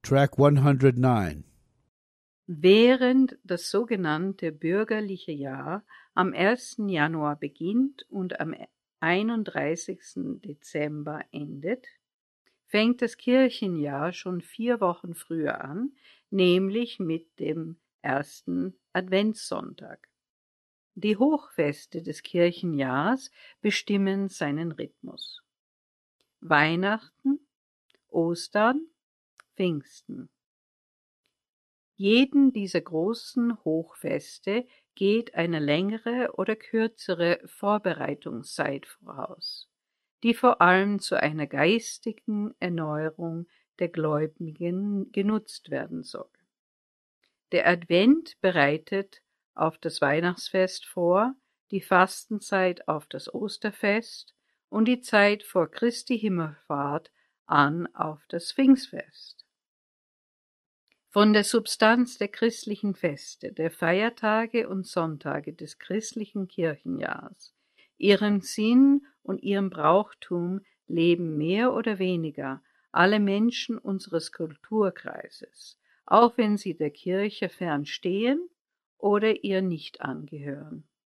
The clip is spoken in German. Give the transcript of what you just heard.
Track 109. Während das sogenannte bürgerliche Jahr am 1. Januar beginnt und am 31. Dezember endet, fängt das Kirchenjahr schon 4 Wochen früher an, nämlich mit dem 1. Adventssonntag. Die Hochfeste des Kirchenjahrs bestimmen seinen Rhythmus. Weihnachten, Ostern, Pfingsten. Jeden dieser großen Hochfeste geht eine längere oder kürzere Vorbereitungszeit voraus, die vor allem zu einer geistigen Erneuerung der Gläubigen genutzt werden soll. Der Advent bereitet auf das Weihnachtsfest vor, die Fastenzeit auf das Osterfest und die Zeit vor Christi Himmelfahrt an auf das Pfingstfest. Von der Substanz der christlichen Feste, der Feiertage und Sonntage des christlichen Kirchenjahrs, ihrem Sinn und ihrem Brauchtum leben mehr oder weniger alle Menschen unseres Kulturkreises, auch wenn sie der Kirche fernstehen oder ihr nicht angehören.